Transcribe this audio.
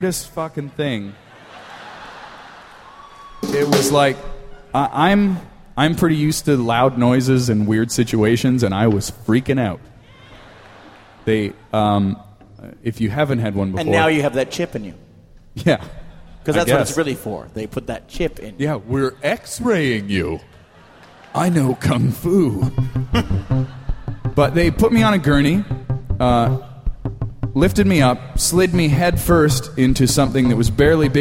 weirdest fucking thing. It was like, I'm pretty used to loud noises and weird situations, and I was freaking out. They, if you haven't had one before... And now you have that chip in you. Yeah. Because that's what it's really for. They put that chip in you. Yeah, we're X-raying you. I know Kung Fu. But they put me on a gurney, lifted me up, slid me head first into something that was barely big